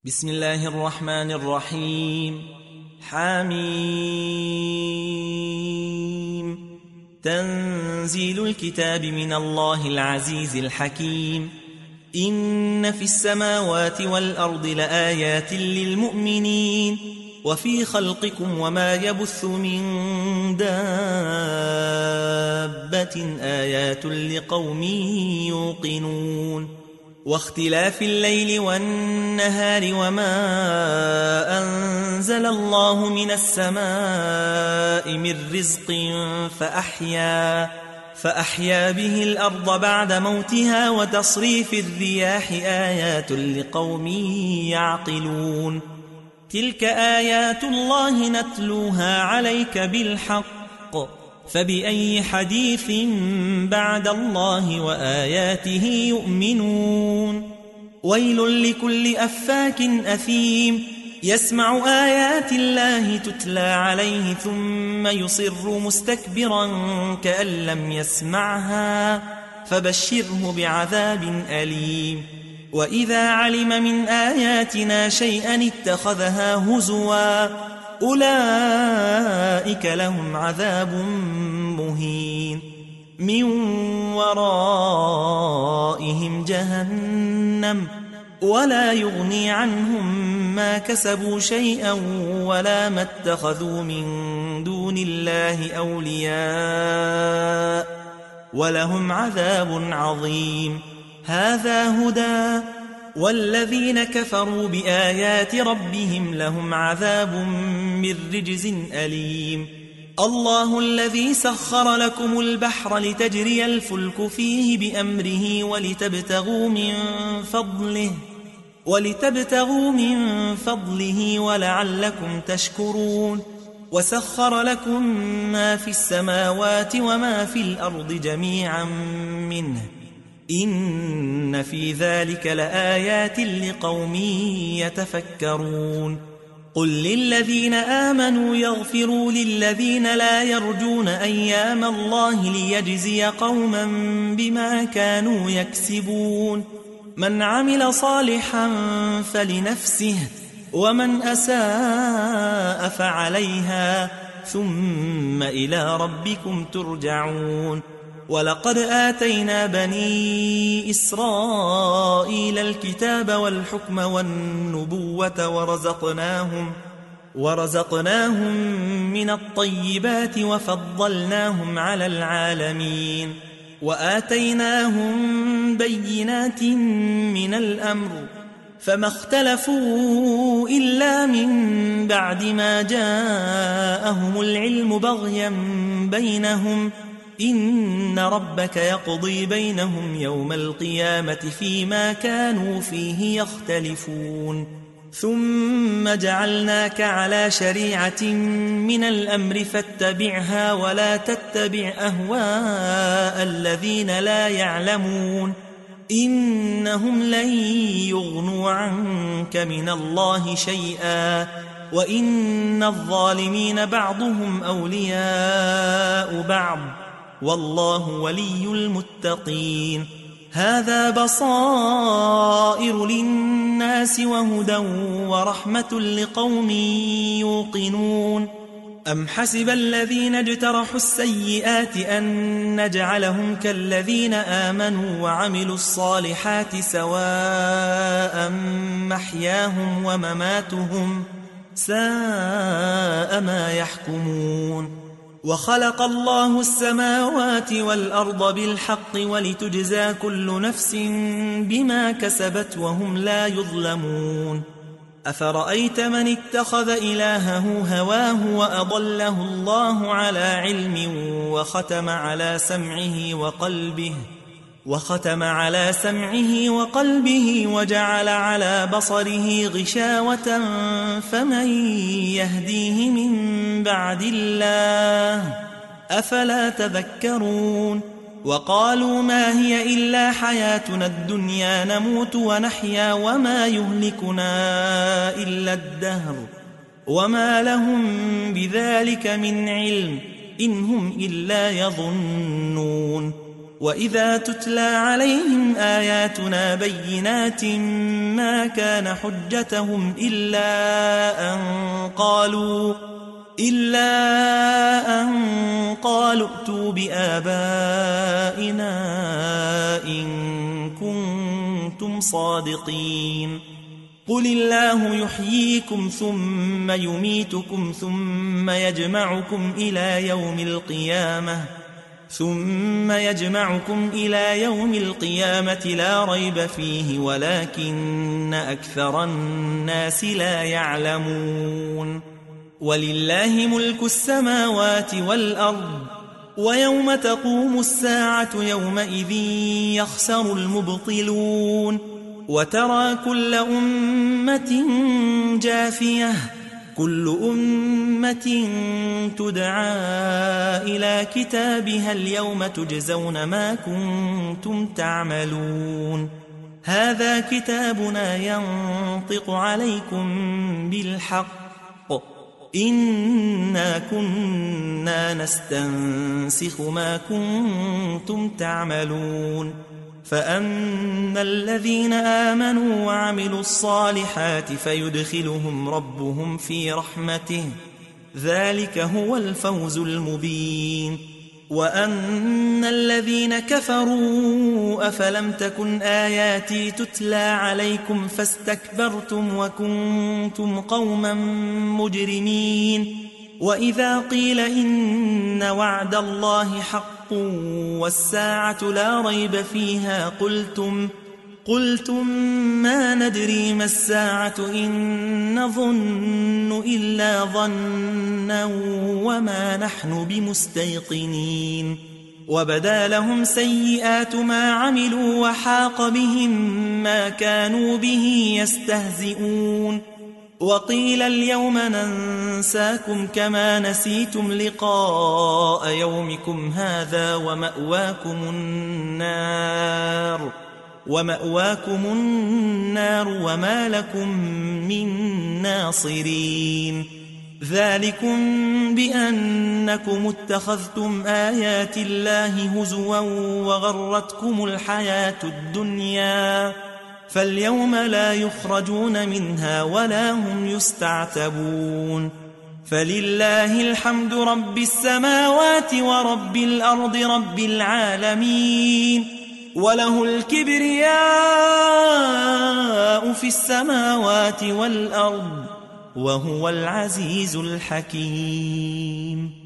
بسم الله الرحمن الرحيم. حميم. تنزيل الكتاب من الله العزيز الحكيم. إن في السماوات والأرض لآيات للمؤمنين وفي خلقكم وما يبث من دابة آيات لقوم يوقنون. واختلاف الليل والنهار وما أنزل الله من السماء من رزق فأحيا به الأرض بعد موتها وتصريف الرياح آيات لقوم يعقلون. تلك آيات الله نتلوها عليك بالحق فبأي حديث بعد الله وآياته يؤمنون. ويل لكل أفاك أثيم يسمع آيات الله تتلى عليه ثم يصر مستكبرا كأن لم يسمعها فبشره بعذاب أليم. وإذا علم من آياتنا شيئا اتخذها هزوا أولئك لهم عذاب مهين من ورائهم جهنم ولا يغني عنهم ما كسبوا شيئا ولا ما اتخذوا من دون الله أولياء ولهم عذاب عظيم. هذا هدى والذين كفروا بآيات ربهم لهم عذاب من رجز أليم. الله الذي سخر لكم البحر لتجري الفلك فيه بأمره ولتبتغوا من فضله ولعلكم تشكرون. وسخر لكم ما في السماوات وما في الأرض جميعا منه إن في ذلك لآيات لقوم يتفكرون. قل للذين آمنوا يغفروا للذين لا يرجون أيام الله ليجزي قوما بما كانوا يكسبون. من عمل صالحا فلنفسه ومن أساء فعليها ثم إلى ربكم ترجعون. ولقد آتينا بني إسرائيل الكتاب والحكم والنبوة ورزقناهم من الطيبات وفضلناهم على العالمين. وآتيناهم بينات من الأمر فما اختلفوا إلا من بعد ما جاءهم العلم بغيا بينهم إن ربك يقضي بينهم يوم القيامة فيما كانوا فيه يختلفون. ثم جعلناك على شريعة من الأمر فاتبعها ولا تتبع أهواء الذين لا يعلمون إنهم لن يغنوا عنك من الله شيئا وإن الظالمين بعضهم أولياء بعض والله ولي المتقين. هذا بصائر للناس وهدى ورحمة لقوم يوقنون. أم حسب الذين اجترحوا السيئات أن نجعلهم كالذين آمنوا وعملوا الصالحات سواء محياهم ومماتهم ساء ما يحكمون. وخلق الله السماوات والأرض بالحق ولتجزى كل نفس بما كسبت وهم لا يظلمون. أفرأيت من اتخذ إلهه هواه وأضله الله على علم وختم على سمعه وقلبه وجعل على بصره غشاوة فمن يهديه من بعد الله أفلا تذكرون. وقالوا ما هي إلا حياتنا الدنيا نموت ونحيا وما يهلكنا إلا الدهر وما لهم بذلك من علم إن هم إلا يظنون. وإذا تتلى عليهم آياتنا بينات ما كان حجتهم إلا أن قالوا ائتوا بآبائنا إن كنتم صادقين قل الله يحييكم ثم يميتكم ثم يجمعكم إلى يوم القيامة لا ريب فيه ولكن أكثر الناس لا يعلمون ولله ملك السماوات والأرض ويوم تقوم الساعة يومئذ يخسر المبطلون وترى كل أمة جاثية كل أمة تدعى إلى كتابها اليوم تجزون ما كنتم تعملون هذا كتابنا ينطق عليكم بالحق إنا كنا نستنسخ ما كنتم تعملون فأما الذين آمنوا وعملوا الصالحات فيدخلهم ربهم في رحمته ذلك هو الفوز المبين وأن الذين كفروا أفلم تكن آياتي تتلى عليكم فاستكبرتم وكنتم قوما مجرمين وإذا قيل إن وعد الله حق والساعة لا ريب فيها قلتم ما ندري ما الساعة إن نظن إلا ظنا وما نحن بمستيقنين وبدا لهم سيئات ما عملوا وحاق بهم ما كانوا به يستهزئون وقيل اليوم ننساكم كما نسيتم لقاء يومكم هذا ومأواكم النار وما لكم من ناصرين ذلكم بأنكم اتخذتم آيات الله هزوا وغرتكم الحياة الدنيا فاليوم لا يخرجون منها ولا هم يستعتبون فلله الحمد رب السماوات ورب الأرض رب العالمين وله الكبرياء في السماوات والأرض وهو العزيز الحكيم